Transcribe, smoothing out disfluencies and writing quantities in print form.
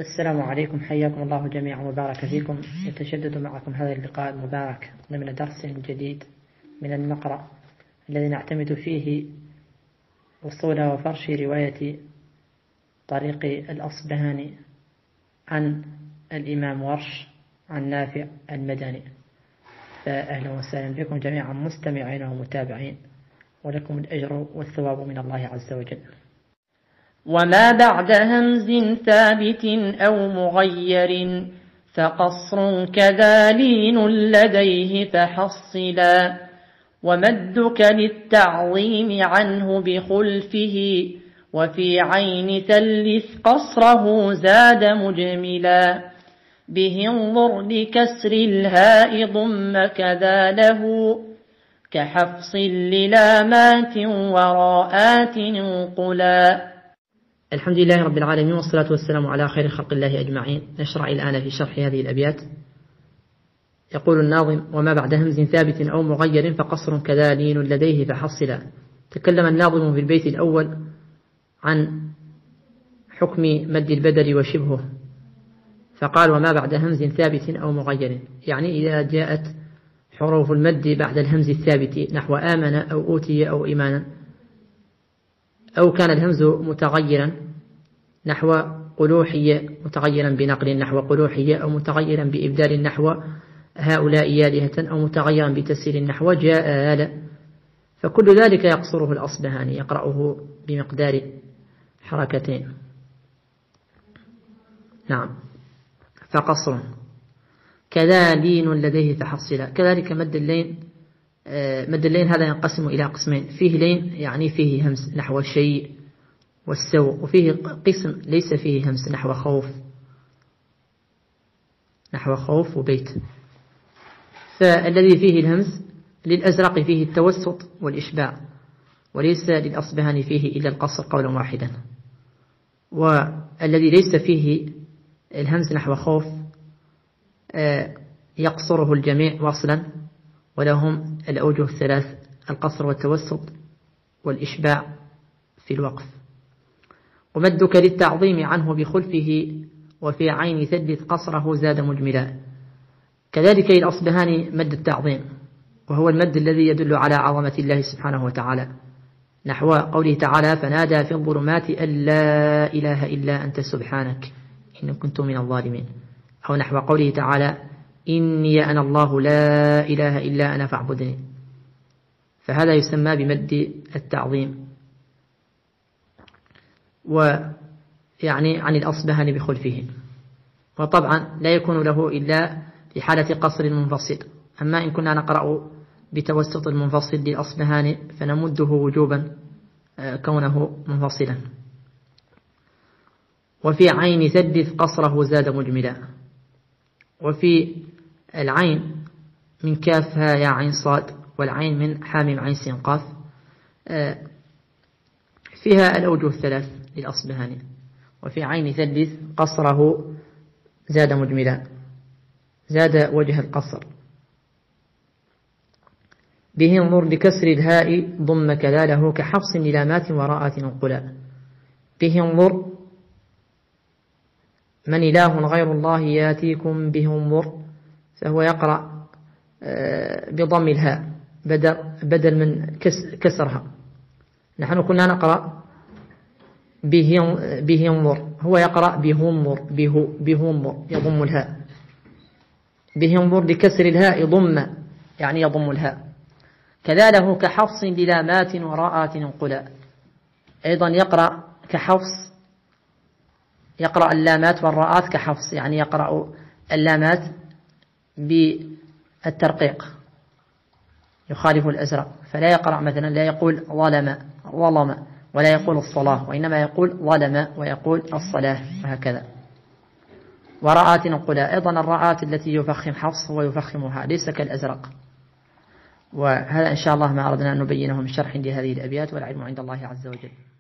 السلام عليكم، حياكم الله جميعا وبارك فيكم. يتجدد معكم هذا اللقاء المبارك ضمن درس جديد من المقرأ الذي نعتمد فيه وصول وفرش رواية طريق الأصبهاني عن الإمام ورش عن نافع المدني. فأهلا وسهلا بكم جميعا مستمعين ومتابعين، ولكم الأجر والثواب من الله عز وجل. وما بعد همز ثابت أو مغير فقصر كذا لين لديه فحصلا، ومدك للتعظيم عنه بخلفه وفي عين ثلث قصره زاد مجملا، به انظر لكسر الهاء ضم كذا له كحفص للامات وراءات انقلا. الحمد لله رب العالمين، والصلاة والسلام على خير خلق الله أجمعين. نشرع الآن في شرح هذه الأبيات. يقول الناظم: وما بعد همز ثابت أو مغير فقصر كذا لين لديه فحصلا. تكلم الناظم في البيت الأول عن حكم مد البدل وشبهه، فقال: وما بعد همز ثابت أو مغير، يعني إذا جاءت حروف المد بعد الهمز الثابت نحو آمن أو أوتي أو إيمانا، أو كان الهمز متغيرا نحو قلوحية متغيرا بنقل نحو قلوحية، أو متغيرا بإبدال نحو هؤلاء آلهة، أو متغيرا بتسهيل نحو جاء آل، فكل ذلك يقصره الأصبهاني، يقرأه بمقدار حركتين. نعم، فقصر كذا لين لديه فحصلا. كذلك مد اللين. مد اللين هذا ينقسم إلى قسمين: فيه لين يعني فيه همس نحو الشيء والسوء، وفيه قسم ليس فيه همس نحو خوف وبيت. فالذي فيه الهمس للأزرق فيه التوسط والإشباع، وليس للأصبهاني فيه إلا القصر قولا واحدا. والذي ليس فيه الهمس نحو خوف يقصره الجميع وصلا، ولهم الأوجه الثلاث: القصر والتوسط والإشباع في الوقف. ومدك للتعظيم عنه بخلفه وفي عين ثلث قصره زاد مجملا. كذلك الأصبهاني مد التعظيم، وهو المد الذي يدل على عظمة الله سبحانه وتعالى، نحو قوله تعالى: فنادى في الظلمات أن لا إله إلا أنت سبحانك إن كنت من الظالمين، أو نحو قوله تعالى: إني أنا الله لا إله إلا أنا فاعبدني. فهذا يسمى بمد التعظيم، ويعني عن الأصبهاني بخلفه. وطبعا لا يكون له إلا في حالة قصر منفصل، أما إن كنا نقرأ بتوسط المنفصل للأصبهاني فنمده وجوبا كونه منفصلا. وفي عين ثلث قصره زاد مجملا. وفي العين من كاف ها يا عين صاد، والعين من حامim عين سين قاف، فيها الأوجه الثلاث للأصبهاني. وفي عين ثلث قصره زاد مجملا، زاد وجه القصر. به انظر لكسر الهاء ضم كذاله كحفص للامات وراءات انقلا. به انظر من إله غير الله ياتيكم به انظر، فهو يقرأ بضم الهاء بدل من كسرها. نحن كنا نقرأ به انظر، هو يقرأ به انظر، انظر يضم الهاء. به انظر لكسر الهاء ضم يعني يضم الهاء. كذاله كحفص للامات وراءات انقلا. أيضا يقرأ كحفص، يقرأ اللامات والراءات كحفص، يعني يقرأ اللامات بالترقيق يخالف الأزرق، فلا يقرأ مثلا، لا يقول ظلم ولا يقول الصلاة، وإنما يقول ظلم ويقول الصلاة، وهكذا. وراءات انقلا. أيضا الراءات التي يفخم حفص ويفخمها ليس كالأزرق. وهذا إن شاء الله ما أردنا أن نبينه من شرح لهذه الأبيات، والعلم عند الله عز وجل.